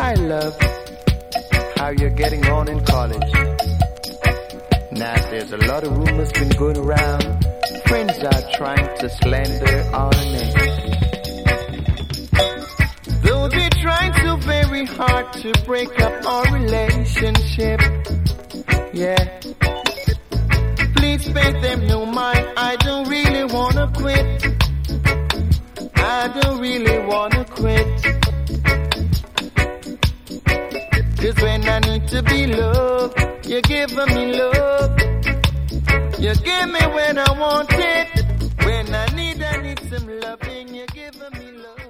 Hi, love. How you're getting on in college? Now, there's a lot of rumors been going around. Friends are trying to slander our name. Though they trying so very hard to break up our relationship. Yeah. Please pay them no mind. I don't really wanna quit. I don't really wanna quit. 'Cause when I need to be loved, you're giving me love. You give me when I want it. When I need some loving, you're giving me love.